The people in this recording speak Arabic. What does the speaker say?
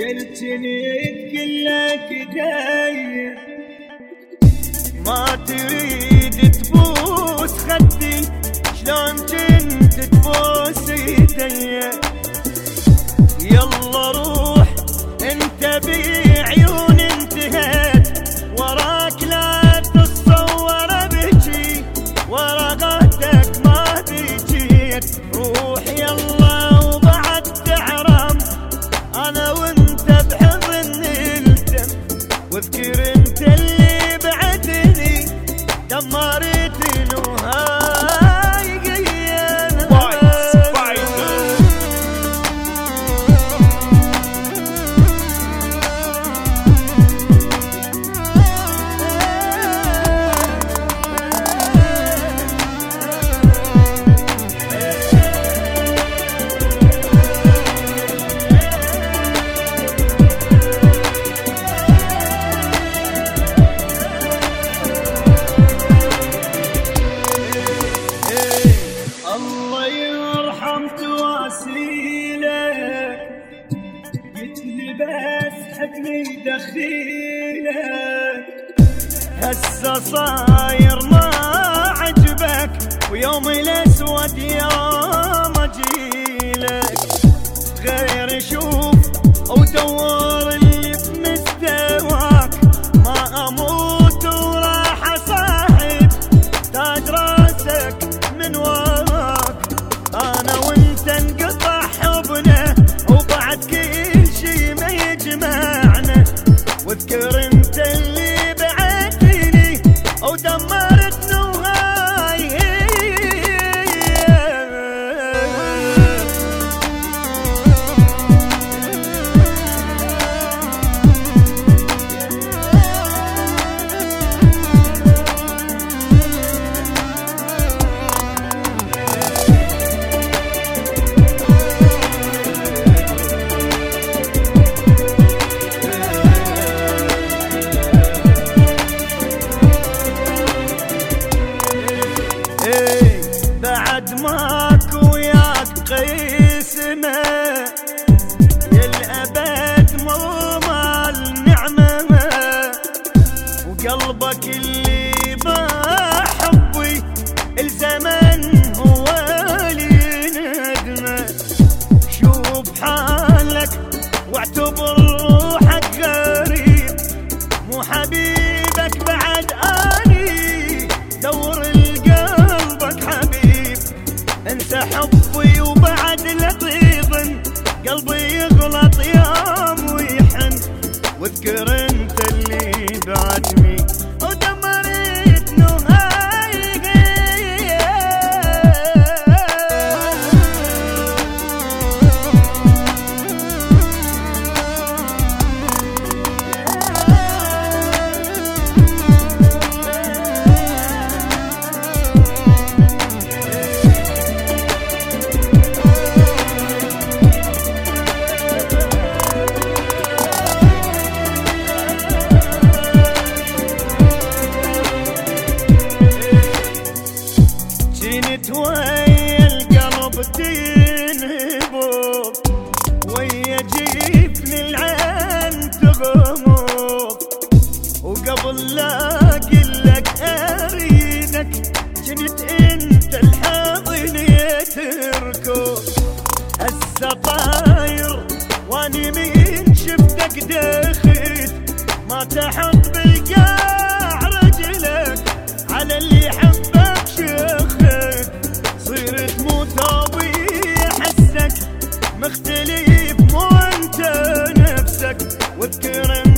قلتني تقلك جاي ما تريد تبوس خدي شلون كنت تبوس ايدي. يلا روح انت بعيون انتهيت وراك لا تتصور بجي ورقتك ما بيجيت. روح يلا وبعد تحرم انا وانت بحضن الدم واذكر انت اللي بعدني دمرتني وهاي قينا. الله يرحم تواسيلك قلتلي بس حقني دخيلك هسه صاير ما عجبك ويوم الاسود يوم اجيلك. غير شوف ودور اللي بمستواك ما اموت وراح اصاحب تاج راسك من وراك. انا وانت انقطع حبنا وبعد كل شي ما يجمعنا واذكر انت اللي بعدتني ودمرتني وهاي. بعد ماك وياك قسمة للأبد مو مال نعمة وقلبك اللي بحبي الزمن هو اللي ندمه. شوف حالك واعتبر روحك غريب مو حبيبك بعد اني دور انت حبي وبعد لطيف قلبي يغلط يوم ويحن واذكر انت اللي بعدني ودمرتني وهاي. جنت ويا القلب تنهبط ويا جفن العين تغمض وقبل لا اقلك اريدك جنت انت الحاضن يتركض. هسه طاير واني من شفتك دخيت ما تحط بالقاع رجلك على اللي حبك شخت. صرت مو طبيعي حسك مختلف مو انت نفسك واذكر